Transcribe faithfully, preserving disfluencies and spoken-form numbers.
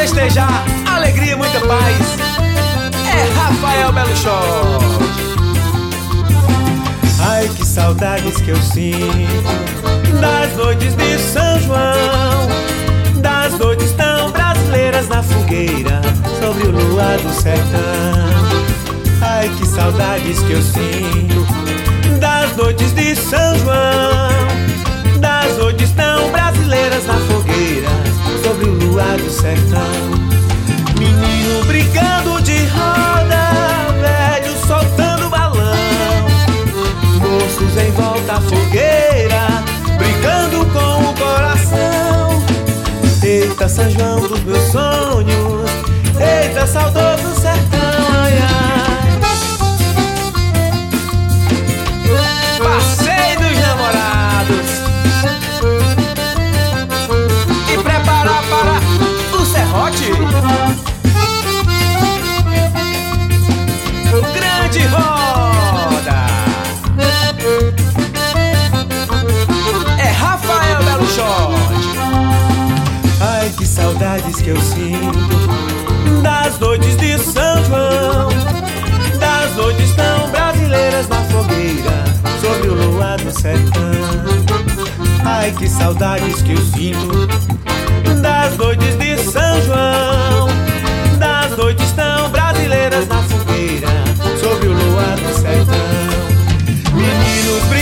festejar, alegria e muita paz. É Rafael Belo Short. Ai, que saudades que eu sinto das noites de São João, das noites tão brasileiras na fogueira, sobre o luar do sertão. Ai, que saudades que eu sinto das noites de São João, das noites tão brasileiras na fogueira, sobre o luar do sertão. Menino brincando de roda, velho soltando balão, moços em volta à fogueira, brincando com o coração. Eita, São João dos meus sonhos, eita, saudoso sertão, ai, ai. Passeio dos namorados e preparar para o serrote. Grande roda. É Rafael Belo Short. Ai, que saudades que eu sinto das noites de São João, das noites tão brasileiras na fogueira, sobre o luar do sertão. Ai, que saudades que eu sinto das noites de São João, das noites tão brasileiras na fogueira, sobre o luar do sertão. Meninos